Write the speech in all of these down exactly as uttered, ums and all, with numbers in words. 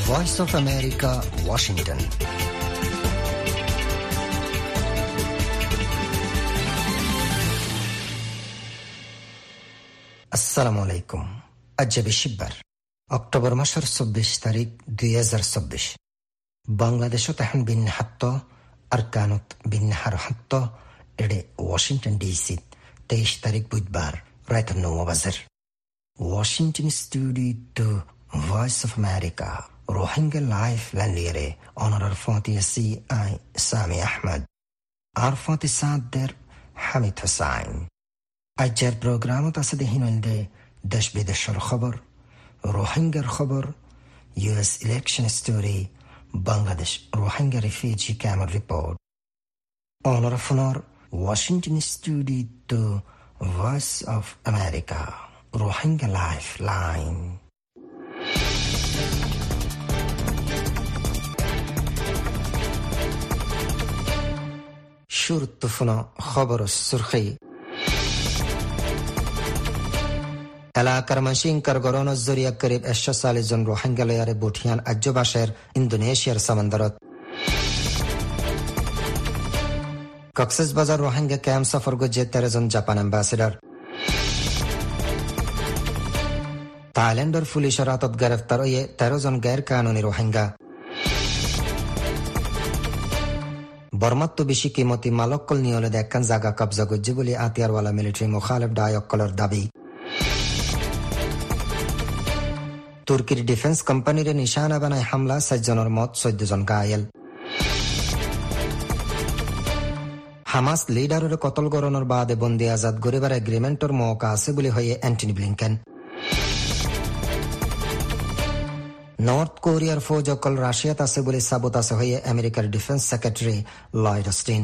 Voice of America, Washington. আসসালামু আলাইকুম। আজ বিশিবার অক্টোবর মাসের চব্বিশ তারিখ দুই হাজার চব্বিশ বাংলাদেশত এখন বিন হাত্ত আর কানত বিন হার হাত্ত এডে ওয়াশিংটন ডিসি তেইশ তারিখ বুধবার রাত নৌ বাজার Washington studio voice of America Rohingya life ল্যান্ডিয়ারে অনারার ফাতি সি আই সামি আহমদ আর ফাতি সাদ্দের হামিদ হুসাইন। আজকের প্রোগ্রামত আছে দেহিনন্দে দেশ বিদেশের খবর, রোহিঙ্গার খবর, US election story, Bangladesh Rohingya refugee camp report. অনর ফোনর Washington studio voice of America Rohingya lifeline. শুরুত ফোন খবর সুরখি এলাকার মাসিংকার গরণ জরিয়া করিব একশো চাল্লিশ জন রোহিঙ্গা লয়ারে বুঠিয়ান আজ্যবাসের ইন্দোনেশিয়ার সামন্দরত। কক্সেস বাজার রোহিঙ্গা ক্যাম্প সফর গজে তেরো জন জাপান অ্যাম্বাসেডর। থাইল্যান্ডের পুলিশের হাতত গ্রেফতার হয়ে তেরো জন গैर কানুনি রোহিঙ্গা। বর্মাত্ম বেশি কিমতি মালক্কল নিয়লে দেখান জায়গা কবজা গজ্জে বলে আতিয়ারওয়ালা মিলিটারি মুখালেফ ডায়ক্কলের দাবি। তুর্কির ডিফেন্স কোম্পানির নিশানা বানায় হামলা, সাত জনের মত, চোদ্দ জন ঘায়েল। হামাস লিডারের কতল গরণের বাদে বন্দি আজাদ গরিবার এগ্রিমেন্টের মৌকা আছে বলে হয়ে অ্যান্টনি ব্লিংকেন। নর্থ কোরিয়ার ফৌজ অকল রাশিয়াত আছে বলে সাবত আছে হয়ে আমেরিকার ডিফেন্স সেক্রেটারি লয়েড অস্টিন।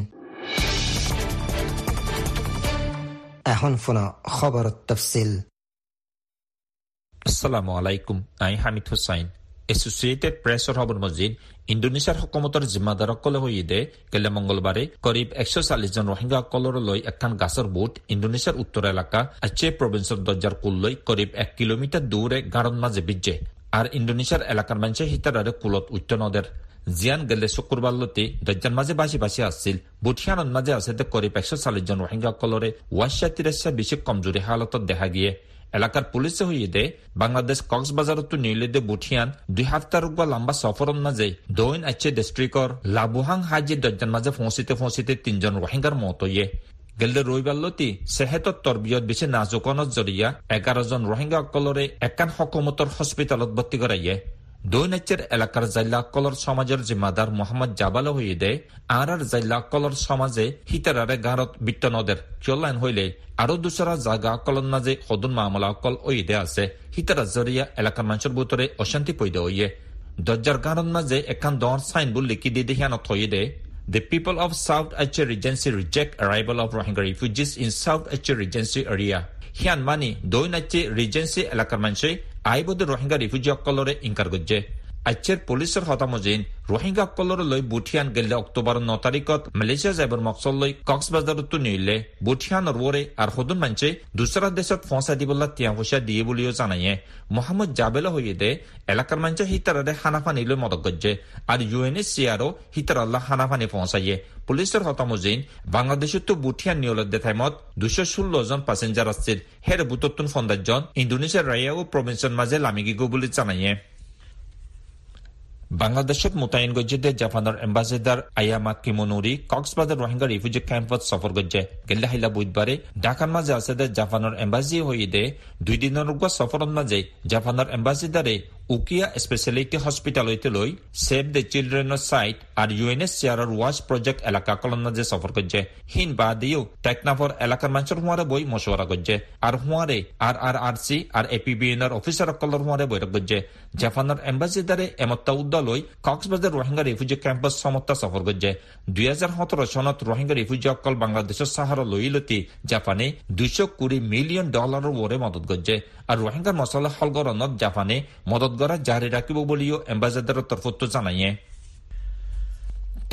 এখন ফোন খবর তফসিল। আসসালামু আলাইকুম। আই হামিদ হুসাইন। এসোসিয়েটেড প্রেসর খবর মজিদ ইন্দোনেছিয়ার হকুমতর জিম্মাদার অকলে হয়ে দে গেলে মঙ্গলবারে করিব একশো চাল্লিশ জন রোহিঙ্গা অকলর লই একখান গাছের বুট ইন্দোনেছিয়ার উত্তর এলাকা আচে প্রভিন্সের দরজার কুল লই করিব এক কিলোমিটার দূরে গাড়ন মাঝে বিজে আর ইন্দোনেছিয়ার এলাকার মানুষে হিতারে কুলত উচ্চ নদের জিয়ান গেলে শুক্রবার লতি দরজার মাঝে বাসি বাসি আসছিল। বুটিয়ানোর মাঝে আছে করিব একশো চাল্লিশ জন রোহিঙ্গা অকলরে ওয়াশা তিরাশা বেশি কমজোরি হালতত দেখা গিয়ে এলাকার পুলিশে হইয়ে দে বাংলাদেশ কক্সবাজারত নিলে দে বুঠিয়ান দুই হাফতার লম্বা সফরের মাঝে দৈন আচ্ছে ডিস্ট্রিক্টর লাবুহাং হাজি দরজার মাঝে পৌঁছিতে পৌঁছিতে তিনজন রোহিঙ্গার মত হইয়ে গেলে রবিবার লতি সেহেতর তরবিয়ত বেশি নাজুকনত জরিয়া এগারো জন রোহিঙ্গা অকলরে একান হকুমতর হসপিটালত ভর্তি করাইয়ে। দৈনাচ্যের এলাকার জাইলা অকলর সমাজের জিম্মাদার মোহাম্মদ জাবাল হইয়ে দেয় আর আর জাইলা অকলর সমাজে হিতারারে গারত বিত্ত নদের চলাইন হইলে আরো দুসরা জায়গা অকলন মাঝে সদুন মামলা অকল ওইদে আছে হিতারা জরিয়া এলাকার মানুষের ভিতরে অশান্তি পৈদে হইয়ে দরজার গারত মাঝে একান দর সাইন বল লিখি দিয়ে দেখিয়ানত হইয়ে দেয় The people of South Aceh Regency reject arrival of Rohingya refugees in South Aceh Regency area. হিয়ান মানি দৈন আচে রিজেন্সি এলাকার মানুষে আইবদ রোহিঙ্গা রিফিউজি অকলরে ইনকার গজ্জে। আচের পুলিশের হতামজিন রোহিঙ্গা অকলরে লই বুঠিয়ান গেলে অক্টোবর ন তারিখত মালয়েশিয়া যাইবার মকসদ লই কক্সবাজারত নিলে বুঠিয়ানর ওরে আর হদুন মানুষে দুসরা দেশত ফসা দিবল্লা তিয়া পয়সা দিয়ে বলিও জানাইয়ে। মোহাম্মদ জাবেলা হইয়ে দে এলাকার মানুষে হিতারে হানাফানি লই মদক গজ্জে আর ইউএনএইচসিআরও হিতার আল্লাহ হানাফানি পৌঁছাইয়ে। পুলিশের হতামজিন বাংলাদেশত বুঠিয়ান নিয়লত দেখাইমত দুশো ষোলো জন প্যাসেঞ্জার আসছিল হের বুততুন ফন্দার জন ইন্দোনেশিয়ার রাইয়া ও প্রভিন্সের মাঝে লামিগিগো বলে জানাইয়ে। বাংলাদেশত মোতায়েন গজ্জে জাপানের ambassador Iwama Kiminori Cox's Bazar Rohingya refugee ক্যাম্পত সফর গজ্জে গেলে হাইলা বুধবারে ঢাকার মাঝে আছে জাপানের এম্বাসি হয়ে দে দুই দিনের সফরের মাঝে জাপানের এম্বাসিডারে উকিয়া স্পেশালিটি হসপিটাল হইতে লই সেভ দ্য চিলড্রেনের সাইট আর ইউএনএইচসিআর ওয়াচ প্রজেক্ট এলাকা কলন মাঝে সফর গজ্জে হিন বা দিও টেকনাফর এলাকার মানুষের হুয়ারে বই মশওয়ারা গজ্জে আর হুয়ারে আর আর আর সি আর এপিবিএনের অফিসার অকলর হুয়ারে বৈঠক গজ্জে। জাপানের এম্বাসিডারে এমত্তা উদ্দালই কক্সবাজার রোহিঙ্গা রিফিউজি ক্যাম্পাস সমত্তা সফর গজ্জে। দুই হাজার সতেরো সনত রোহিঙ্গা রিফিউজি অকল বাংলাদেশের সাহারা লইলতি জাপানে দুইশো কুড়ি মিলিয়ন ডলারের ওরে মদত গজ্জে আর রোহিঙ্গার মশলা হলগরনত জাপানে মদত গড়া জারি রাখিব বলিও এম্বাসেডারের তরফত জানাইয়ে।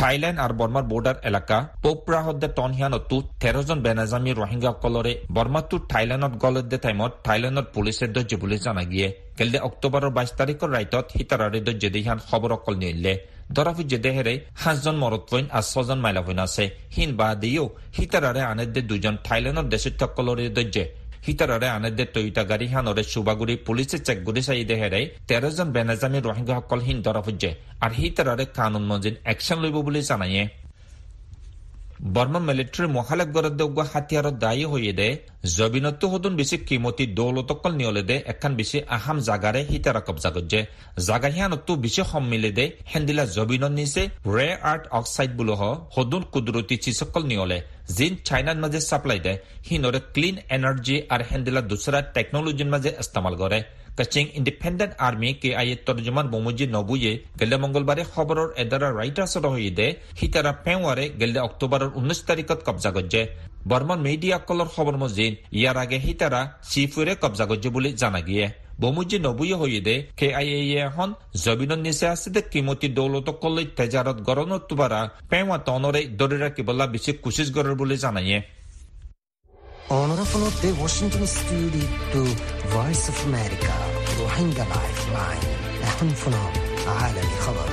থাইল্যান্ড আর বর্মার বর্ডার এলাকা পোপরা হদ্দে টনহিয়ানতো তেরো জন বেনাজামি রোহিঙ্গা কলরে বর্মাতো থাইল্যান্ডত গলদে টাইমত থাইল্যান্ডত পুলিচে দজ্জে বুলি জানা গিয়ে কেলদে অক্টোবৰৰ বাইশ তাৰিখৰ ৰাইটত হিতাৰাৰে দজ্জে দিহান খবৰ অকল নিলে দৰাফি জেদেহেৰে সাতজন মৰতপইন আৰু ছজন মাইলাপইন আছে হিন বাদিও হিতাৰাৰে আনেদে দুজন থাইল্যান্ডৰ দেশত কলৰে দজ্জে হিতাৰাৰে আনেদে টয়টা গাড়ী হানৰে সুবাগুৰি পুলিচে চেক গুৰি চাই দেহেৰে তেৰ জন বেনাজামি রোহিঙ্গা সকল হিন দৰাফুজে আৰু হিতাৰাৰে কানুন মজিদ একশন লইব বুলি জানায়ে বর্মা মিলিটারি মহালেক গরদে উগা হাতিয়ারত দায়ী হয়ে দে জবিনতো হদুন বেশি কিমতি দৌলতকল নিয়লে দে এখান বেশি আহাম জাগারে হিতারা কবজা করছে জাগাহিয়ানতো বেশি সম্মিলে দে হেন্দিলা জবিনত নিচে রে আর্ট অক্সাইড বুলো হ হদুন কুদরতি চিসকল নিয়লে জিন চাইনার মাঝে সাপ্লাই দে হিনরে ক্লিন এনার্জি আর হেন্দিলা দুসরা টেকনোলজির মাঝে ইস্তেমাল করে কাচিং ইন্ডিপেন্ডেন্ট আর্মি কে আইয়ে তর্জমান বমুজি নবুয়ে গেলে মঙ্গলবারে খবরের এদারা রাইটার্সর হয়ে দে হিতারা পেওয়ারে গেলে অক্টোবরের উনিশ তারিখত কবজা করছে বর্মান মিডিয়া কলর খবর মজিদ ইয়ার আগে হিতারা সিফুরে কবজা করছে বলে জানা গিয়ে বমুজি নবুয়ে হয়ে দে কে আই এ এখন জবিনত নিচে আছে দে কিমতি দৌলত কলই তেজারত গরনত তুবারা পেওয়া তনরে ধরে রাখিবলা বেশি কুশিস গরের বলে জানাইয়ে Honorable of the Washington Studio to Voice of America Rohingya Lifeline এখন ফোনো আলামি খবর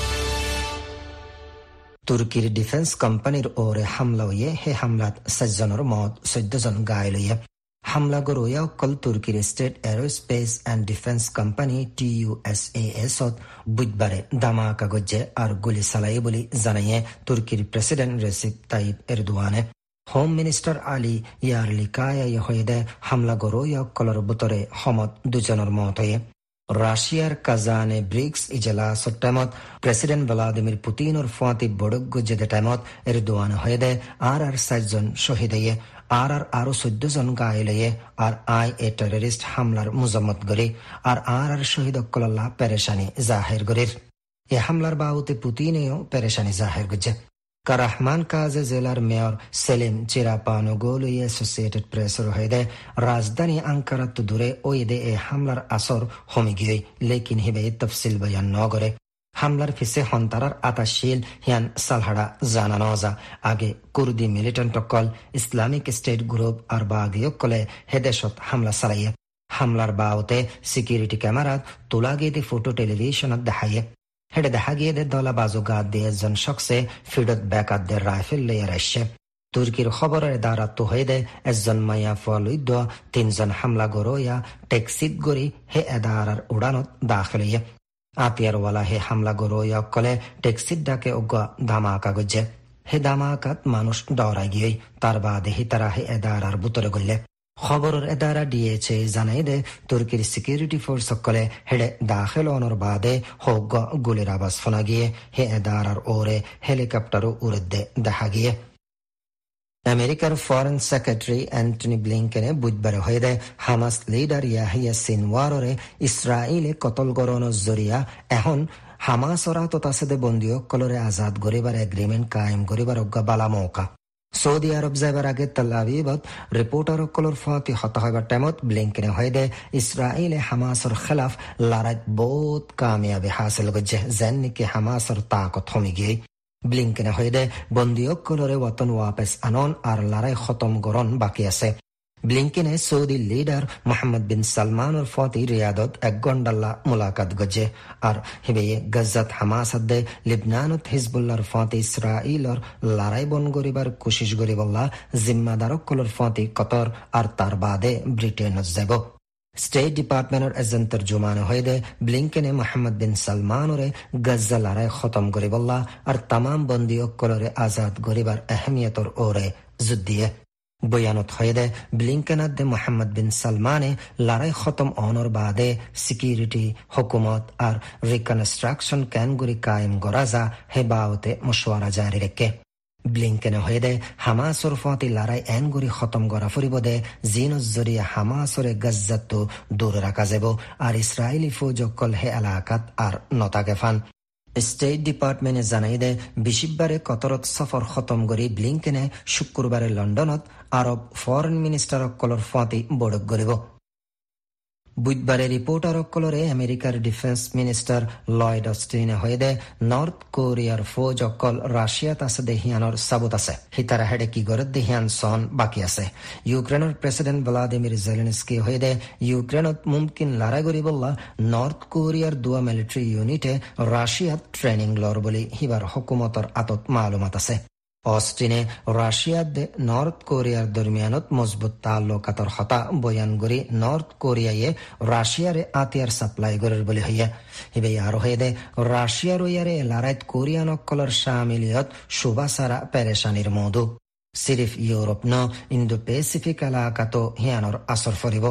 তুর্কির ডিফেন্স কোম্পানির ওরে হামলা হয়ে হে হামলাত সাতজনের মত চৈধ্য জন ঘায়ল হয়ে হামলা গরোয়া কল তুর্কির state aerospace and defence company T U S A S বুধবারে ধামাকা গজ্জে আর গুলি চালাই বলে জানাইয়ে তুর্কির প্রেসিডেন্ট রেসিপ তাইপ এরদোয়ানে হোম মিনিস্টার আলী ইয়ারলিকায়া হয়ে হামলা গরোয়া কলর বুতরে সমত দুজনের মত হয়ে রাশিয়ার কাজানে ব্রিক্স ইজলাসর টাইমত প্রেসিডেন্ট ভ্লাদিমির পুতিনের ফুয়াতি বড়ক গুজেদে টাইমত এরদোয়ান হয়ে দে আর আর সাতজন শহীদ হয়ে আর আর আরো চোদ্দ জন ঘায়ল হয়ে আর আই এ টেররিস্ট হামলার মুজম্মত গরি আর আর আর শহীদ অকল্লা পেরেশানি জাহের গরির এ হামলার বাউতে পুতিনেও পেরেশানি জাহের গুজে কারাহমান কাজে জেলার মেয়র সেলিম চিরাপানোগোল অ্যাসোসিয়েটেড প্রেসের হয়ে রাজধানী আঙ্কারাত দূরে ওই দে এ হামলার আসর হমি গিয়ে লেকিন হিবে তফসিল বয়ান নগরে হামলার ফিসে হন্তারার আতাশিল হিয়ান সালহাড়া জানা নজা আগে কুর্দি মিলিটেন্ট কল ইসলামিক স্টেট গ্রুপ আর বাগিয়কলে হেদেশত হামলা চালাইয়ে হামলার বাউতে সিকিউরিটি ক্যামেরাত তোলা গিয়ে ফটো টেলিভিশনত দেখাইয়ে হেডে দেখা গিয়ে দলা বাজুগাত দিয়ে একজন শখসে ফিডত ব্যাকাত দের রাইফেল লইয়ার আসছে তুর্কির খবরের দ্বারাত হয়ে দে একজন মাইয়া ফলুইদ তিনজন হামলা গরোয়া টেক্সিত গড়ি হে এদারার উড়ানত দাখিল হইয়া আতিয়ারওয়ালা হে হামলা গরোয়া কলে টেক্সিত ডাকে উগা ধামাকা গজ্জে হে ধামাকাত মানুষ ডরাই গিয়ে তার বাদে হি তারা হে এদারার বুতরে গড়লে খবরের এদারা দিয়েছে জানাই দে তুর্কির সিকিউরিটি ফোর্স সকলে হেডে দাখিল অনর বাদে হোক গুলির আওয়াজ শোনা গিয়ে হে এদারার ওরে হেলিকপ্টারও উড়ে দে দেখা গিয়ে আমেরিকার ফরেন সেক্রেটারি অ্যান্টনি ব্লিংকেনে বুধবারে হয়ে দেয় হামাস লিডার ইয়াহিয়া সিনওয়ারে ইসরায়েলে কতল গরনের জরিয়া এখন হামাসরা তথাসেদে বন্দীয় কলরে আজাদ গরিবার এগ্রিমেন্ট কায়েম গরিবার অজ্ঞা বালা মৌকা সৌদি আরব যাইবার আগে তেল আবিবত রিপোর্টার কলর ফাতি হতা হইবার টাইমত ব্লিংকেনে হয়ে দে ইসরায়েলে হামাসর খেলাফ লড়াইত বহুত কামিয়াবি হাসিল গজ্জে যেন নাকি হামাসর তাকত হমি গিয়ে ব্লিংকেনে হয়ে দে বন্দীয় কলরে ওয়াতন ওয়াপেস আনন আর লড়াই খতম গরন বাকি আছে ব্লিংকেনে সৌদি লিডার মোহাম্মদ বিন সালমানের ফতি রিয়াদত এক গন্ডাল্লা মুলাকাত গজে আর হিবে গজ্জাত হামাসাদ দে লিবনানত হিজবুল্লাহর ফতি ইসরাইলর লড়াই বন গরিবার কোশিশ গরিবল্লা জিম্মাদারক কলর ফতি কতর আর তার বাদে ব্রিটেনত যাব স্টেট ডিপার্টমেন্টের এজন তর্জুমান হয়ে দে ব্লিংকেনে মোহাম্মদ বিন সালমানরে গজ্জা লড়াই খতম গরিবল্লা আর তামাম বন্দী কলরে আজাদ গরিবার আহমিয়তর ওরে যুদ্দিয়ে বয়ানত হয়ে দে ব্লিংকেনাত দে মোহাম্মদ বিন সালমানে লড়াই খতম অনর বাদে সিকিউরিটি হুকুমত আর রিকনস্ট্রাকশন ক্যানগুরি কায়েম গরাজা হেবাওতে মশওয়ারা জারি রেখে ব্লিংকেনে হয়ে দে হামাসর ফতি লড়াই এনগুরি খতম গড়া ফুরিব দে জিনজ জরিয়া হামাসরে গজ্জাত দূর রাখা যাব আর ইসরায়েলি ফৌজকল হে এলাকাত আর নতাকে ফান স্টেট ডিপার্টমেন্টে জানাই দে বিশিববারে কতরত সফর খতম করি ব্লিংকেনে শুক্রবারে লন্ডনত আরব ফরেন মিনিস্টার কলর ফতি বড়ক গরিব বুধবাৰে ৰিপৰ্টাৰসকলৰে আমেৰিকাৰ ডিফেন্স মিনিষ্টাৰ লয়ড অষ্টিনে হৈ দে নৰ্থ কোৰিয়াৰ ফৌজ অকল ৰাছিয়াত আছে দেহিয়ানৰ চাবুত আছে হিতাৰা হেডে কি গৰত দেহিয়ান চন বাকী আছে ইউক্ৰেইনৰ প্ৰেছিডেণ্ট ভ্লাডিমিৰ জেলেনস্কি হৈ দে ইউক্ৰেইনত মুমকিন লৰাই কৰিবলা নৰ্থ কোৰিয়াৰ দুৱা মিলিটাৰী ইউনিটে ৰাছিয়াত ট্ৰেইনিং লৰ বুলি হিবাৰ হুকুমতৰ আতত মালুমাত আছে অষ্টিনে ৰাছিয়াত নৰ্থ কোৰিয়াৰ দৰমিয়ানত মজবুত তাল্লুকাতৰ হতা বয়ান কৰি নৰ্থ কোৰিয়ায়ে ৰাছিয়াৰে আতিয়াৰ চাপ্লাই গৰৰ বুলি হইয়া হিবে আৰু হেদে ৰাছিয়াৰ ইয়াৰে লাৰাইত কোৰিয়ানসকলৰ শামিলিয়ত সুবাসাৰা পেৰেশানিৰ মধু সিৰিফ ইউৰোপ ন ইণ্ডো পেচিফিক এলাকাতো হিয়ানৰ আসৰ ফৰিব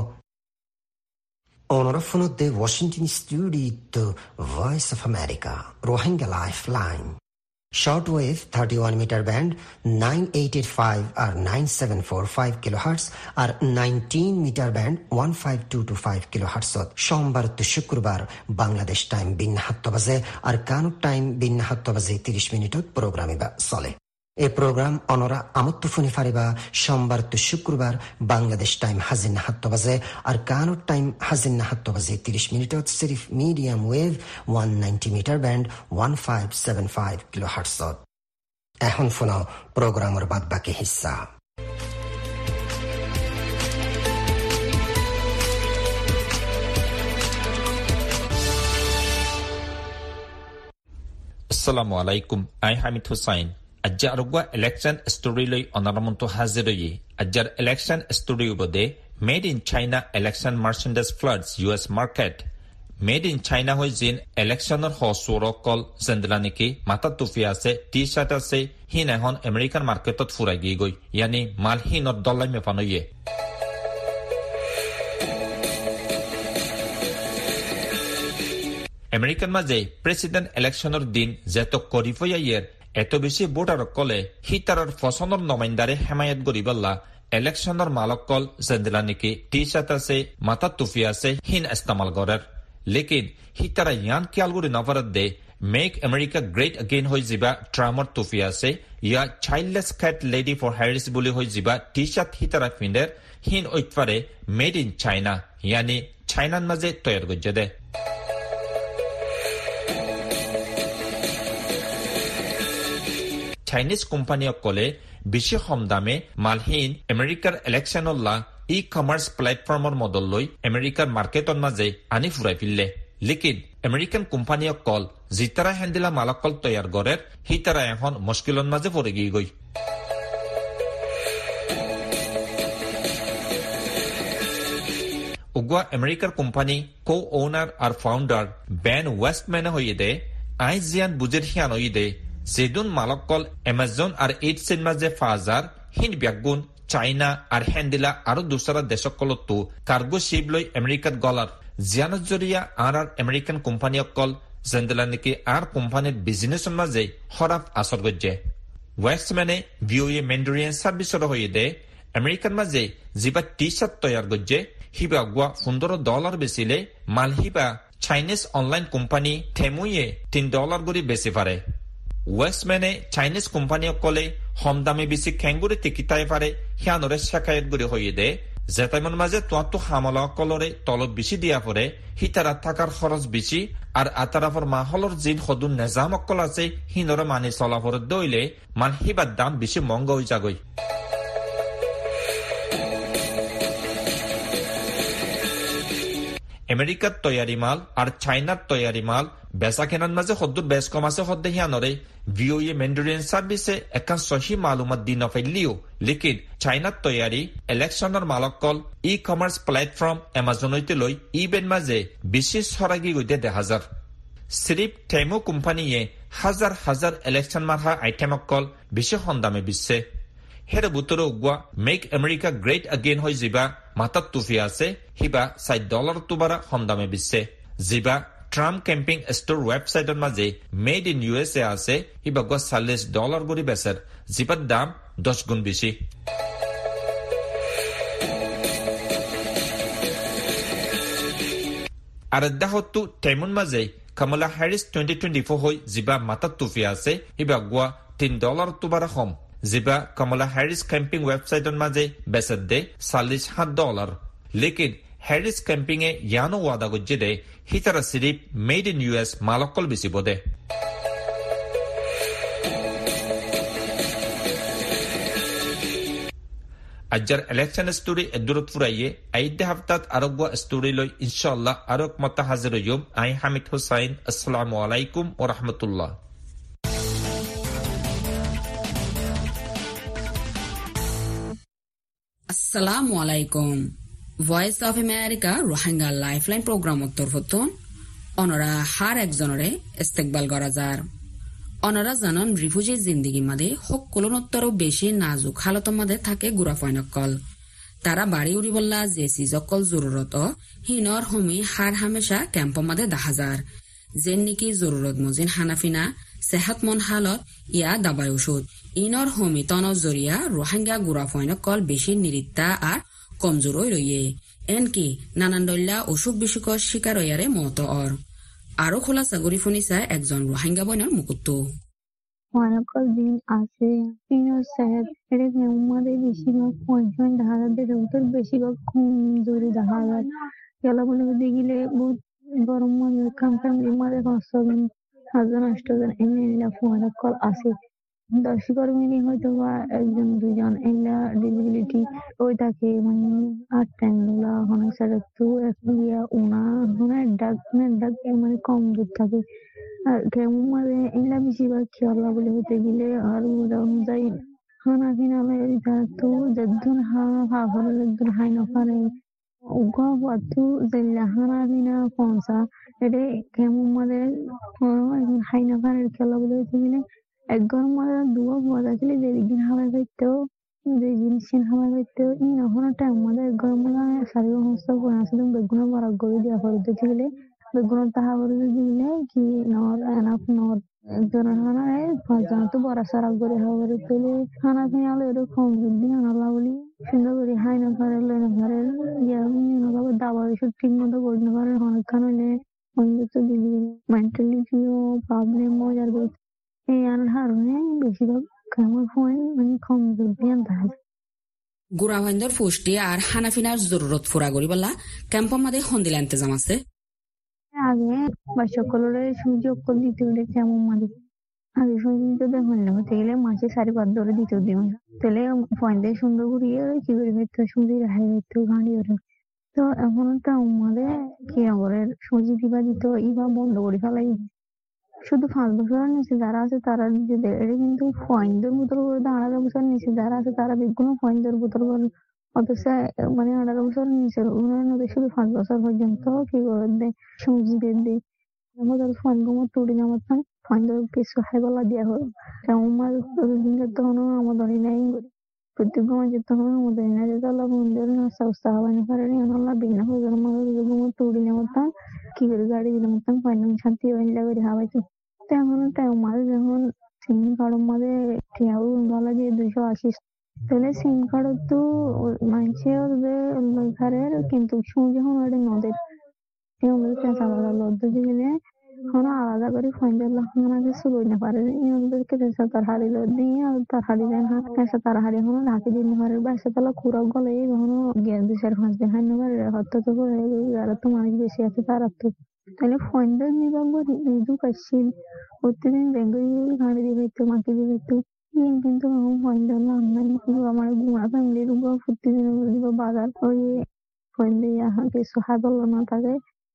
অনৰফনত দে Washington studio voice of America Rohingya lifeline Shortwave thirty-one meter band nine eight eight five or nine seven four five kilohertz or nineteen meter band one five two two five kilohertz সোমবার to শুক্রবার Bangladesh time বিন সাত বাজে আর কানুক time বিন সাত বাজে ত্রিশ মিনিটত প্রোগ্রামে বা চলে এই প্রোগ্রাম অনরা আমত্ত ফুনি ফারিবা সোমবার to শুক্রবার বাংলাদেশ টাইম হাজিন সাত বাজে আর কানুক টাইম হাজিন সাত বাজে ত্রিশ মিনিটত সিরিফ medium wave one ninety meter band one five seven five kilohertz এখন ফোন প্রোগ্রামের বাদ বাকি হিস্সা আসসালামু আলাইকুম আই হামিদ হুসাইন আজ্জা আরগা ইলেকশন স্টোরি লই অনারমন্ত হাজিরই আজ্জার ইলেকশন স্টোরি উপদে made in China election merchandise floods US market made in China হৈ জিন ইলেকশনৰ হসুৰকল জেন্ডলানিকি মাথা টুফি আছে টি শাৰ্ট আছে হিন এখন আমেৰিকান মাৰ্কেটত ফুৰাই গই গই ইয়ানি মালহিনৰ ডলাই মেফানয়ে আমেৰিকান মাজে প্ৰেসিডেন্ট ইলেকশনৰ দিন যেত কৰিফয়ায়েৰ এত বেছি ভোটাৰসকলে হিতাৰৰ ফসনৰ নমাইন্দাৰে হেমায়ত গৰিবল্লা ইলেকশনৰ মালকল জেন্ডলানিকি টি শাৰ্ট আছে মাথা টুফি আছে হিন ইস্তেমাল করার लेकिन हितारा यान ख्याल गुरी नफरत दे मेक अमेरिका ग्रेट अगेन होई जिबा ट्रामर तुफिया से या childless cat lady for Harris bully होई जिबा टी शर्ट हितारा फिंडर हिन ओइतफारे मेड इन चाइना यानी चाइनान मजे तैयार गजदे चाइनीज কোম্পানী অকলে বেছি কম দামে মালহীন আমেৰিকাৰ ইলেকশ্যনল্লা ই কমাৰ্চ প্লেটফৰ্মৰ মডল লৈ আমেৰিকাৰ মাৰ্কেটৰ মাজে আনি ফুৰাই ফিৰলে লেকিন আমেৰিকান কোম্পানী অকল জিতাৰা হেন্দিলা মালকল তৈয়াৰ কৰে হিতাৰা এখন মুশকিলৰ মাজে পৰি গই উগৱা আমেৰিকাৰ কোম্পানী কো ওনাৰ আৰু ফাউণ্ডাৰ বেন ওয়েষ্টমেনে হৈ দে আই জিয়ান বুজেৰ হিয়ান হৈ দে যেদুন মালকল এমাজন আর এইডসের মাঝে ফাজার হিন ব্যাগুন চাইনা আর হ্যান্ডিলা আরো দুসরা দেশকলতো কার্গো শিপ লই আমেরিকাত গলার জিয়ানত জরিয়া আর আর আমেরিকান কোম্পানি অকল জেন্ডেলা নাকি আর কোম্পানির বিজনেসের মাঝে হরাফ আসর গজ্জে ওয়েস্টম্যানে ভিওএ মেন্ডারিয়ান সার্ভিসর হয়ে দে আমেরিকান মাঝে জিবা টি শার্ট তৈয়ার গজ্জে হিবা গুয়া পনেরো ডলার বেচিলে মাল হিবা চাইনিজ অনলাইন কোম্পানি থেমুয়ে তিন ডলার করে বেচি পারে ওয়েস্টম্যানে চাইনিজ কোম্পানী অকলে কম দামে বেছি খেংগুৰি টিকিটাই পাৰে সিয়ানৰে শেকায়ত গুৰি হৈ দে জেতাইমন মাঝে তোয়াতো হামলা অকলৰে তলত বেছি দিয়া পৰে হিতাৰা থাকাৰ খৰচ বেছি আর আতারাফর মাহলর জিন সদুন নিজাম অকল আছে হিনরে মানি চলাফর দইলে মান হিবার দাম বেশি মঙ্গ হয়ে যাগই আমেরিকার তৈয়ারি মাল আর চাইনার তৈয়ারি মাল বেচা কেনার মাঝে সদ্দুর বেশ কম আছে সদ্দে হিয়ানরে ভিওএ মেন্ডারিয়ান সার্ভিসে একান সহি মালুমাত দি নফেলিও লেকিন চাইনার তৈয়ারি ইলেকশনের মালকল ই কমার্স প্ল্যাটফর্ম এমাজন হইতে লই ইবেন মাঝে বিশেষ সরাগি গইতে দেখা যার সিরিপ টেমো কোম্পানিয়ে হাজার হাজার ইলেকশন মারহা আইটেম অকল বেশি সন্দামে বিশে হেরে বুতরে উগুয়া মেক আমেরিকা গ্রেট আগেন হই জিবা মাতাত তুফি আছে হিবা ষাট ডলার তুবারা সন্দামে বিশে জিবা ট্রাম্প ক্যাম্পিং স্টোর ওয়েবসাইটের মাঝে মেড ইন ইউএসএ আছে হিবা গুয়া চল্লিশ ডলার করে বেচার জিবার দাম দশ গুণ বেশি আর দাহতু টেমুন মাঝে Kamala Harris twenty twenty four হই জিবা মাতাত তুফি আছে হিবা গুয়া তিন ডলার তুবারা কম জিবা কামালা হ্যারিস ক্যাম্পিং ওয়েবসাইটের মাঝে বেচার দে চল্লিশ সাত ডলার লেকিন হ্যারিস ক্যাম্পিংয়ে ইয়ানো ওয়াদা গজ্জেদে হিতারা সিরিপ মেড ইন ইউএস মালকল বেশি বোধে আজ্জার ইলেকশন স্টোরি এদুরত ফুরাইয়ে আইদে হাফতাত আরোগ্য স্টোরি লই ইনশাআল্লাহ আরোক মতা হাজির হইম আই হামিদ হুসাইন আসসালামু আলাইকুম ওয়া রাহমাতুল্লাহ আসসালামু আলাইকুম voice of America Rohingya lifeline programme উত্তর হতন অনরা হার একজনরে ইস্তেকবাল করা যার অনরা জানন রিফিউজি জিন্দিগি মাদে সকলোনত্তরও বেশি নাজুক হালত মাদে থাকে গুড়াফয়নকল তারা বাড়ি উড়িবল্লা যে চিজকল জরুরত হিনর হমি হার হামেশা ক্যাম্প মাদে দেখা যার যে নিকি জরুরত মজিন হানাফিনা সেহাতমন হালত ইয়া দাবাই ওষুধ ইনর হমি তনর জরিয়া রোহিঙ্গা গুড়াফয়নকল বেশি নিরিত্তা আর কমজোরই রইয়ে এনকি নানান দল্লা অসুখ বিসুখর শিকার ইয়ারে মত অর আরো খোলা সাগরি ফুনিসায় একজন রোহিঙ্গা বইনার মুকুত্তু অনেকল দিন আছে তিনর সাহেব এর আমাদের বেশিরভাগ পঞ্চাশ হাজারের উত্তর বেশিরভাগ কমজোরি দেখা যায় গেলা বলে দেখিলে বহুত গরম মানে কোম্পানির মাঝে পাঁচশো জন হাজার আষ্টজন এমনি অনেকল আছে দশ কর্মী হয়তো বা একজন দুজন এগুলা ডিসেবিলিটি ওই থাকে মানে আট টাইম গুলা অনেক সাথে তো এখন ইয়া উনা অনেক ডাক অনেক ডাক মানে কম দূর থাকে আর কেমন মানে এগুলা বেশিরভাগ খেয়াল বলে হতে গেলে আর অনুযায়ী খানা কিনা লাগে তো যদ্দুন হা হা করে যদ্দুন হাই না পারে উগা বাতু জেলা খানা কিনা পৌঁছা এটা কেমন মানে হাই না পারে খেলা বলে হতে গেলে এক গরম মারা দুয়া হওয়া থাকলে যে দিন হাওয়া খাইতেও যে জিনিস হাওয়া খাইতেও ই এখন টাইম মাঝে এক গরম মারা শারীরিক সমস্যা করে আসলে বেগুনের বরাক করে দেওয়া করে দিতে গেলে বেগুনের তাহা করে দিলে কি নর এনাফ নর একজনের খানায় পাঁচজন তো বড় সারা করে হাওয়া করে পেলে খানা খেয়ে আলো এরকম যদি আনালা বলি সুন্দর করে হাই না পারে লয় না পারে ইয়া দাবা ওষুধ ঠিক মতো করতে পারে অনেক খান হলে অনেক তো দিদি মেন্টালি কিও প্রবলেম মজার করতে এই আনহারণে বেশিরভাগ কেমন হয় মানে কমজোর দিয়ে থাকে গুড়াভাইন্দর পুষ্টি আর হানাফিনার জরুরত ফুরা করি বলা ক্যাম্প মাদে হন্দিলা ইন্তজাম আছে আগে বা সকলের সুযোগ করে দিতে হলে কেমন মাদি আগে সুযোগ দেখুন হতে গেলে মাসে সাড়ে পাঁচ ধরে দিতে দিব তাহলে পয়েন্টে সুন্দর করিয়ে কি করে ফেরতে সুজি রেহাই ফেরতে গাড়ি ওরে তো এখন তো আমাদের কি আমাদের সুজি দিবা দিত ইবা বন্ধ করে ফেলাই শুধু পাঁচ বছরের নিচে যারা আছে তারা নিজেদের এটা কিন্তু পয়েন্টের বোতল করে আঠারো বছর নিচে যারা আছে তারা বিজ্ঞান পয়েন্টের বোতল করে অথচ মানে আঠারো বছর নিচে ওনার শুধু পাঁচ বছর পর্যন্ত কি করে দেয় সবজি দিয়ে দেয় আমাদের পয়েন্ট গুলো তুলে নেওয়ার পর পয়েন্টের কিছু হাইবলা দেওয়া হয় আমার তখন আমাদের নাই প্রত্যেক মাঝে তখন আমাদের নাই তাহলে বন্ধুর নাস্তা উস্তা হওয়ানি পারে আনাল্লা বিঘ্ন হয়ে গেল আমাদের তুলে নেওয়ার পর কি করে গাড়ি দিলাম তখন পয়েন্ট শান্তি হইলে করে হাওয়াইতো তেমন টাইম মাঝে যখন সিম কার্ড মাঝে ঠিয়াও গলা দিয়ে দুইশো আশি তাহলে সিম কার্ড তো মানুষের লেখারের কিন্তু যখন ওটা নদের আমাদের পেঁচা বাজার লদ্দ দিলে এখন আলাদা করে পয়েন্টের লক্ষণাকে শুরু না পারে আমাদেরকে পেঁচা তার হাড়ি লদ দিয়ে তার হাড়ি দেন হাত পেঁচা তার হাড়ি এখনো ঢাকি দিতে পারে বাসা তালা খুঁড়া গলে এখনো দুই চার পাঁচ দিন হাই নেবার হত্যা তো করে যারা তো মানুষ বেশি আছে তারা তো তাহলে পয়েন্টের নিবাম রিজু কাশিল প্রতিদিন ব্যাঙ্গে গাড়ি দিয়ে হইতো মাকে দিয়ে হইতো কিন্তু এখন পয়েন্টের আমদানি আমার গুড়া ফ্যামিলির উপর প্রতিদিন বাজার ওই পয়েন্ট দিয়ে কিছু হাই বললো না তাকে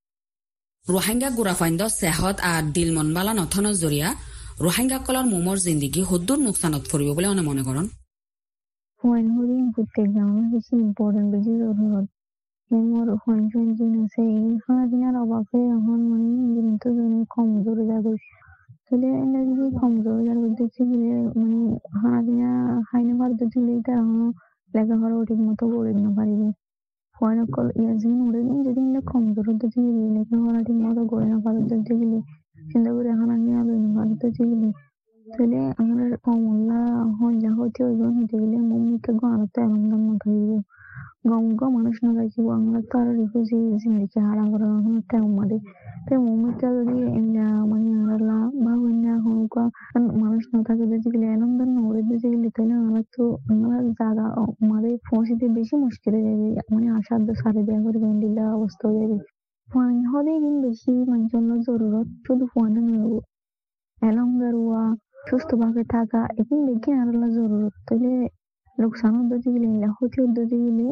রোহিঙ্গা গুড়াফাইন্দ সেহত আর দিলমন বালা নথনৰ জৰিয়া রোহিঙ্গা কলৰ মোমৰ জিন্দিগি সদ্দুৰ নোকচানত ফুৰিব বুলি অনে মনে কৰণ পয়েন্ট হরিং প্রত্যেক গ্রামের বেশি ইম্পর্টেন্ট বেশি জরুরত মোর পয়েন্ট জিন আছে এই খানার অভাবে এখন মানে কিন্তু কমজোর যাবে তাহলে যদি কমজোর যাবে দেখছি মানে খানা খাইনে পারতে দিলে তারা লেখাপড়া ঠিক মতো করে না পারিবে ফয়নকল ইয়াজিন উড়ে যদি কমজোর হতে দিলে লেখাপড়া ঠিক মতো করে না পারতে দিলে চিন্তা করে খানা নিয়ে আবেদন পারতে দিলে তাহলে আমাদের কমলা হন যা হতে ওই হতে গেলে মম্মিকে গানতে আনন্দ না খাইবে গম গম মানুষ না খাইব আমরা তো আর রিফিউজি জিন্দিগি হারা করার টাইম মারে তো মুমিটা যদি মানে আল্লাহ ভাবনা হোক মানুষ না থাকে বেসিক্যালি আনন্দ না ওরে বেসিক্যালি তাহলে আমার তো আমার জায়গা আমাদের পৌঁছতে বেশি মুশকিল হয়ে যাবে মানে আসাধ্য সারে দেওয়া করে গন্ডিলা অবস্থা হয়ে যাবে ফোন হলে কিন্তু বেশি মানুষের জরুরত শুধু ফোনে নেব এলঙ্গারুয়া সুস্থভাবে থাকা এখন দেখি আল্লাহ জরুরত তাহলে লোকসান উদ্যোগে গেলে ক্ষতি উদ্যোগে গেলে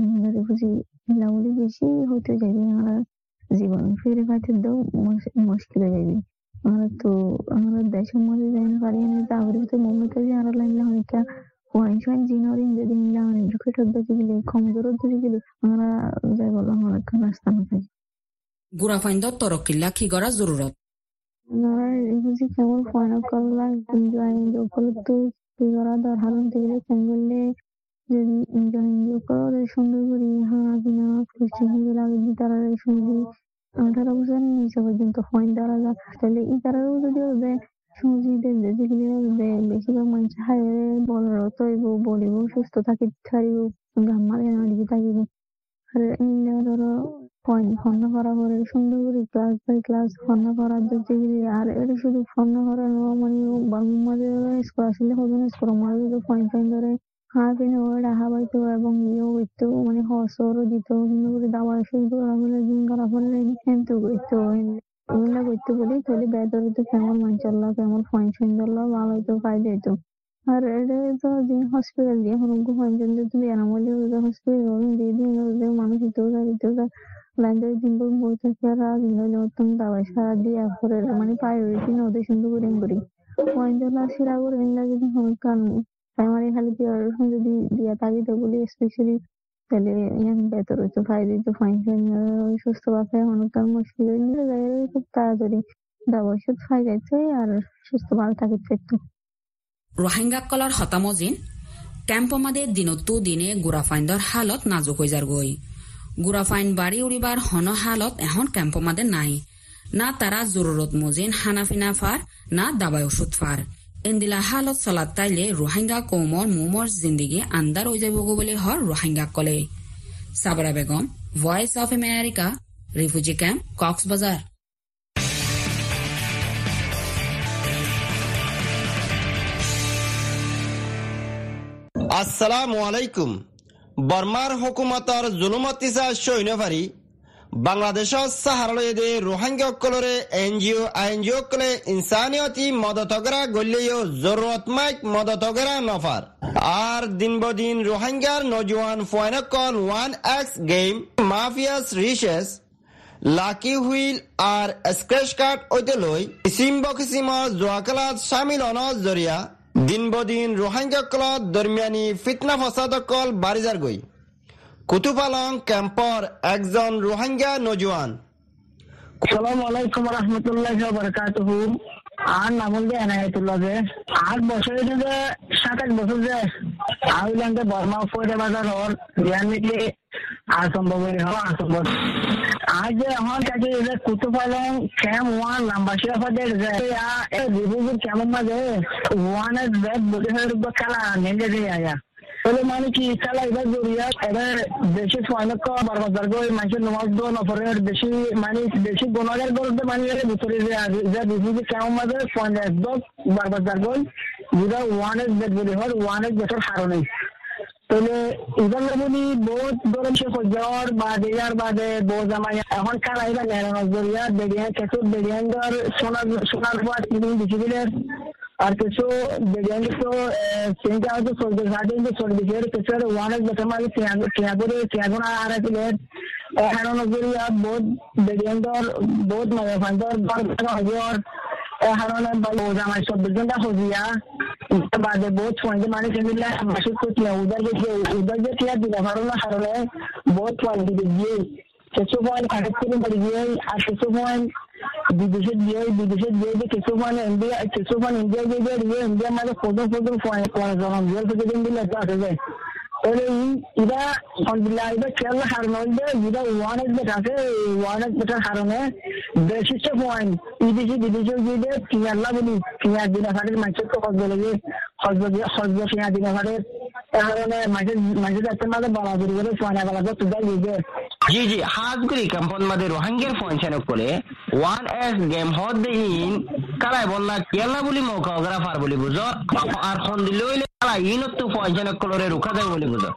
বুঝি লাউলি বেশি হতে যাবে আমরা জীবন ফিরে পাইতে দাও মুশকিল হয়ে যাবে আমরা তো আমরা দেশের মধ্যে যাই না পারি না তাহলে তো মমতা যে আরো লাগলে অনেকটা ওয়াইন সোয়াইন জিনোরিং যদি নিলাম এডুকেট উদ্যোগে গেলে কমজোর উদ্যোগে গেলে আমরা যাই বললাম অনেকক্ষণ রাস্তা না পাই গুড়া ফাইন্দ তরকিল্লা কি করা জরুরত আমরা বুঝি কেমন ফাইন করলাম এনজয় উপলব্ধ কি করা দরকার দিলে কেমন যদি এনজয় করে সুন্দর করে হ্যাঁ বিনা খুশি হয়ে লাগে তারা শুনবি আঠারো বছর নিচে পর্যন্ত ফাইন দেওয়া যায় তাহলে এই তারাও যদি ওদের সুবিধা যেগুলি বেশিরভাগ মানুষ হায় বড় তৈব বলিব সুস্থ থাকি ছাড়িব গাম্মারে নাড়িয়ে থাকিব আর এই ধরো ফাইন ফর্ণ করা করে সুন্দর করে ক্লাস বাই ক্লাস ফর্ণ করার যেগুলি আর এটা শুধু ফর্ণ করানো মানে বাংলাদেশ স্কুল আসলে হবে না স্কুল আমার যদি ফাইন ফাইন ধরে হাফ এনে ওরা রাখা পাইতো এবং ইয়েও করতো মানে হসরও দিত সুন্দর করে দাওয়া শুরু আমরা দিন করা পরে কিন্তু করতো এগুলা করতে বলি তাহলে বেতরে তো কেমন মানচাল্লাহ কেমন ফাইন ফাইন ধরলো ভালো হইতো ফাইল হইতো আর এটা তো যে হসপিটাল দিয়ে এখন ফাইন ফাইন তুমি এনামলি হসপিটাল দিয়ে দিয়ে মানুষ দিতেও যায় দিতেও যায় লাইন ধরে দিন পর বই থাকে আর দিন নতুন দাওয়াই সারা দিয়ে করে মানে প্রায়োরিটি না ওদের সুন্দর করে করি ফাইন ধরলা সেরা করে এনলা যদি কারণ প্রাইমারি খালি দিয়ে যদি দিয়া থাকি তো বলি স্পেশালি তাহলে ইয়ান বেতর হইতো ফাইল দিতো ফাইন ফাইন সুস্থ ভাবে অনেকটা মুশকিল হয়ে যায় খুব তাড়াতাড়ি দাওয়া ওষুধ খাই যাইতে আর সুস্থ ভাবে থাকি ফেরতো রোহিঙ্গা কলার হতামজিন ক্যাম্প আমাদের দিনতো দিনে গুড়া ফাইন্দর হালত নাজুক হয়ে যার গই গুড়া ফাইন বাড়ি উড়িবার হন হালত এখন ক্যাম্প আমাদের নাই না তারা জরুরত মজিন হানাফিনা ফার না দাবাই ওষুধ ফার এন্দিলা হালত চলাত তাইলে রোহিঙ্গা কৌমর মুমর জিন্দিগি আন্দার হয়ে যাব বলে হর রোহিঙ্গা কলে Sabra Begum voice of America refugee camp Cox's Bazar আসসালামু আলাইকুম বর্মার হুকুমতর জুলুমতিসা সৈন্যভারী বাংলাদেশত সাহারলয়েদে রোহিঙ্গা কলরে এনজিও আইনজিও কলে ইনসানিয়তি মদতগরা গল্লেও জরুরতমাইক মদতগরা নফার আর দিন বদিন রোহিঙ্গার নজওয়ান ফয়নকল one X game mafias riches lucky wheel আর স্ক্র্যাচ কার্ড ওইতে লই কিসিম বকিসিম জোয়াকালাত শামিল অনজ জরিয়া দিন বদিন রোহিঙ্গা কলত দরমিয়ানি ফিতনা ফসাদ কল বারিজার গই কুতুপালং ক্যাম্পর একজন রোহিঙ্গা নজওয়ান আসসালামু আলাইকুম ওয়া রাহমাতুল্লাহি ওয়া বারাকাতুহু আর নামল যে এনায়েতুল্লাহ যে আট বছরে যে সাত আট বছর যে আইল্যান্ডে বর্মা ফয়দা বাজার হল রিয়ালিটি আর সম্ভব হওয়া অসম্ভব আজ যে এখন কাছে যে কুতুপালং ক্যাম্প ওয়ান লাম্বাসিয়া ফাদের যে রিভিউ কেমন মাঝে ওয়ান এর ব্যাগ বলে হয়ে খেলা নেমে দিয়ে আয়া বলে মানে কি খেলা এবার জড়িয়া এবার বেশি ফয়নক বারবার গই মানুষের নমাজ দো নফরের বেশি মানে বেশি গুণাগার করতে মানে ভিতরে যে রিভিউ কেমন মাঝে ফয়ন একদম বারবার গই যেটা ওয়ান এর ব্যাগ বলে হয় ওয়ান এর বেটার হারো নেই তাহলে এবার বলি বহুত গরম শেষ জ্বর বা দেয়ার বাদে বউ জামাই এখন খেলা এবার নেড়ানো জড়িয়া বেরিয়ে কিছু বেরিয়াঙ্গার সোনার সোনার বাদ কিনে দিছি দিলে আর কিছু বেরিয়াঙ্গি তো চিন্তা হয়তো চলবে সাড়ে চল্লিশের কিছু ওয়ানের বেতন মানে পেঁয়াজের পেঁয়াগুনা আর প্লেট এখন জড়িয়া বহুত বেরিয়াঙ্গার বহুত মানে ফাইন্দর হজর এখন বউ জামাই চব্বিশ ঘন্টা হজিয়া বাদে বহুত পয়েন্ট মানে কিনলে মাসিক কোটিয়া উদার যে উদার যে টিয়া দিলে ভালো না হারলে বহুত পয়েন্ট দিবে গিয়ে কিছু পয়েন্ট খারাপ করে বাড়ি গিয়ে আর কিছু পয়েন্ট বিদেশে গিয়ে বিদেশে গিয়ে যে কিছু পয়েন্ট ইন্ডিয়া কিছু পয়েন্ট ইন্ডিয়া গিয়ে গিয়ে ইন্ডিয়া মানে প্রথম প্রথম পয়েন্ট পয়েন্ট জমা দিয়ে থেকে দিন দিলে আছে যায় তাহলে এটা আলহামদুলিল্লাহ এটা খেলা হারানো হইলে যেটা ওয়ান এর বেট আছে ওয়ান এর বেটার কারণে বেশিষ্ট পয়েন্ট ইডিসি বিদেশে গিয়ে কিনাল্লা বলি কিনার দিনা ফাটের মাছের তো হজব লেগে হজব হজব কিনার দিনা ফাটের কারণে মাছের মাছের একটা মাঝে বলা করি বলে সোয়ানা বলা তো তুই গিয়ে জি জি হাজগুড়ি ক্যাম্পন মাদে রোহিঙ্গার পৌঁছানো করে ওয়ান এস গেম হদ ইন কালাই বললা কেলা বলি মৌকাগ্রাফার বলি বুঝো আর ফোন দিলে হইলে কালা ইন তো পৌঁছানো করে রুখা যায় বলি বুঝো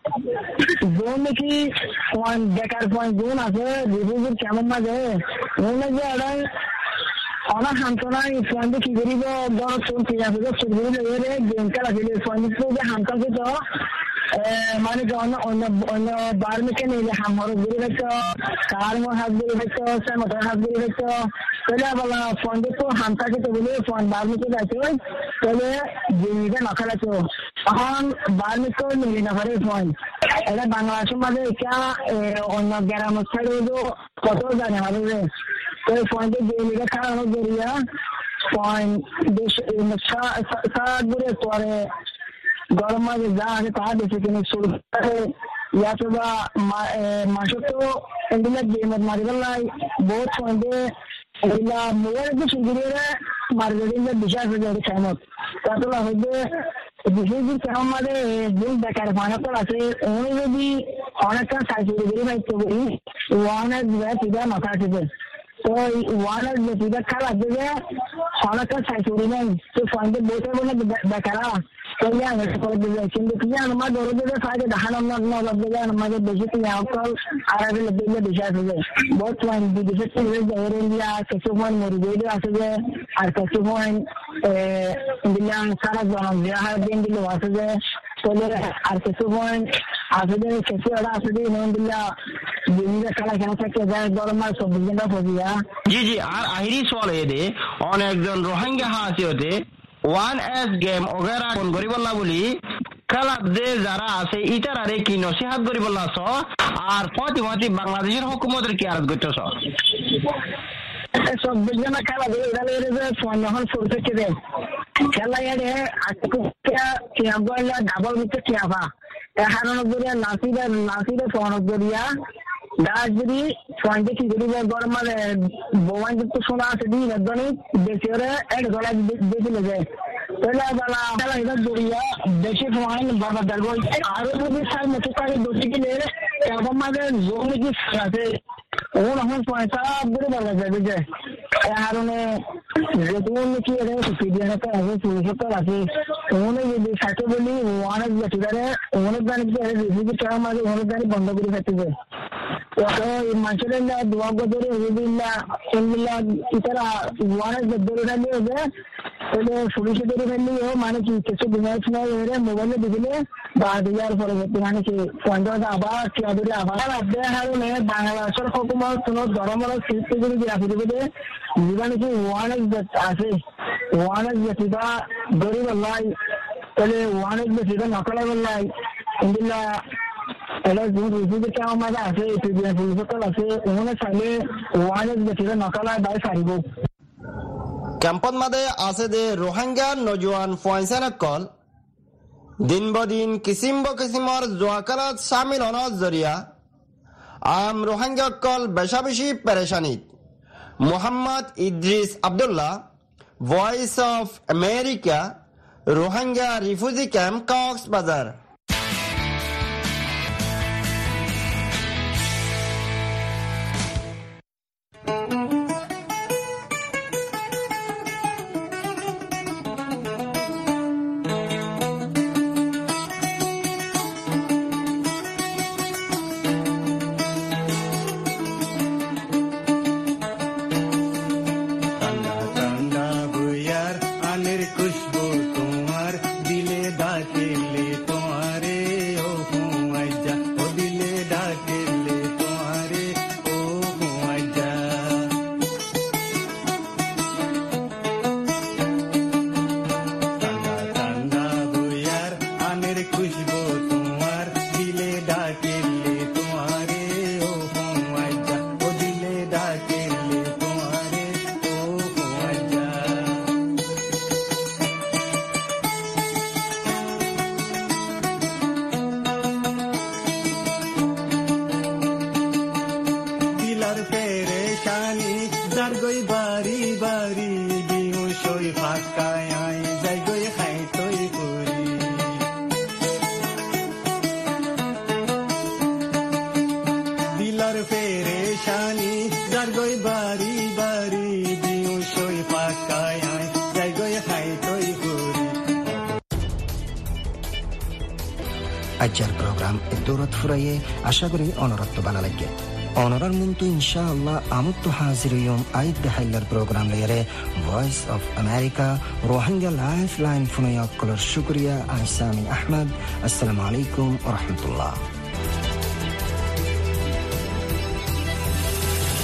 জোন নাকি পয়েন্ট বেকার পয়েন্ট জোন আছে রিভিউর কেমন মাঝে মনে যে এটা অনেক হান্তনায় পয়েন্ট কি করিব ধরো চলতে যাবে চলবে এর গেম খেলা খেলে পয়েন্ট যে হান্তাছে তো মানে অন্য অন্য অন্য বার মেকে নিয়ে হামর ঘুরে দেখছো কার মো হাত ঘুরে দেখছো সে মোটর হাত ঘুরে দেখছো তাহলে বলা ফোন তো হামতা খেতে বলে ফোন বার মেকে যাচ্ছে তাহলে জিনিসটা না খেলাছো তখন বার মেকে মিলি না পারে ফোন এটা বাংলাদেশের মাঝে এটা অন্য গ্রাম সাইডে কত জানে হবে তো ফোনটা জিনিসটা খারাপ জড়িয়া ফোন দেশ সাত ঘুরে পরে গরম মাঝে যা আছে তা দেখে কিনে শুরু করে ইয়া তো বা মাসে তো এগুলা গেমের মারিবেলাই বহুত ফোনতে এগুলা মোবাইল তো শুরু করে মার্কেটিং এর বিষয় হয়ে যাবে কেমন তাহলে হইবে বিশেষ কেমন মানে যে বেকার ফানাতো আছে উনি যদি অনেকটা সাইকেল করে বাইতে বলি ওয়ানের সিধা মাথা আছে তো ওয়ানের সিধা খারাপ দেবে অনেকটা সাইকেল নেই তো ফোনতে বসে বলে বেকারা কল্যাণ করে দেবে কিন্তু কি আমার ধরে দেবে ফায়দা দেখানো নজর দেবে আমাদের বেশি কি অকল আরবে দিলে বিষয় আছে বহুত পয়েন্ট বিদেশে চলে যায় ইন্ডিয়া কিছু পয়েন্ট মরে গেলে আছে যে আর কিছু পয়েন্ট ইন্ডিয়া সারা জন বিহার দিন দিলে আছে যে চলে আর কিছু পয়েন্ট আছে যে কিছু এরা আছে যে ইন্ডিয়া দিনে খেলা খেলা থেকে যায় গরম মাস চব্বিশ ঘন্টা পড়িয়া জি জি আর আহিরি সোয়াল এদে অনেকজন রোহিঙ্গা হাসি হতে ওয়ান এস গেম ওগেরা কোন করি বললা বলি খেলা দে যারা আছে ইটার আরে কি নসিহাত করি বললাছ আর প্রতিমতি বাংলাদেশের হুকুমতের কি আরজ করতেছ সব বিজ্ঞান খেলা দিয়ে এটা লেগে যে ফোন যখন শুরু থেকে দেয় খেলা এড়ে আজকে বললা ডাবল ভিতরে খেয়াফা হারানো জড়িয়া নাসিরা নাসিরা ফোন জড়িয়া গাছ যদি ফোনটা কি করি গরম মানে বোমান যুক্ত শোনা আছে দিন একদমই বেশি করে এক গলা বেশি লেগে তাহলে বেলা খেলা এটা জড়িয়া বেশি ফোন বাবা দেখবো আরো যদি সার মতো তাকে দোষী গেলে এখন মানে জমি কি আছে ওন এখন পয়সা বলে বলা যাবে যে কারণে যেমন কি পিডিয়ানটা আছে পুলিশটা আছে ওনে যদি সাথে বলি অনেক বেশিদারে অনেক গাড়ি রিভিউ করা মাঝে অনেক গাড়ি বন্ধ করে ফেলতে তো এই মাসের দোয়া গদরে রিভিউলা এগুলা ইতারা অনেক ধরে রাখলে হবে তাহলে পুলিশে ধরে ফেললেও মানে কি কিছু ডিভাইস নয় এর মোবাইলে দিলে বাদ দেওয়ার পরবর্তী মানে কি পঞ্চাশ আবার টিয়া ধরে আবার আড্ডে হারণে বাংলাদেশের হুকুমত কোনো ধর্মমূলক সৃষ্টি করে দিয়ে আসে দেবে জীবনে কি ওয়ানেক আছে ওয়ানেক বেশিটা গরিব লাই তাহলে ওয়ানেক বেশিটা নকলা বললাই ইন্দিল্লা এটা রিভিউ কেমন মাঝে আছে পুলিশ আছে ওখানে চাইলে ওয়ানেক বেশিটা নকলা বাই সারিব ক্যাম্পন মাদে আছে যে রোহিঙ্গা নজওয়ান ফয়সানকল দিন বদিন কিসিম ব কিসিমর জোয়াকালত শামিল হওয়ার জরিয়া আম রোহিঙ্গাকল বেশা বেশি পেরেশানিত Mohammad Idris Abdullah voice of America Rohingya refugee camp Cox's Bazar জানি যার গই বাড়ি বাড়ি দিও সই পাকায় যাই গই খাই তৈ করি আজকের প্রোগ্রাম দৌলত ফুরাইয়ে আশা করি অনরত্ব ভালো লাগে অনরার মন্তু ইনশাআল্লাহ আমুত হাজির ইয়ম আইদ দেহাইলার প্রোগ্রাম লেয়ারে voice of America Rohingya lifeline ফুনয়াক্কলর শুক্রিয়া আহসামিন আহমদ আসসালামু আলাইকুম ওয়া রাহমাতুল্লাহ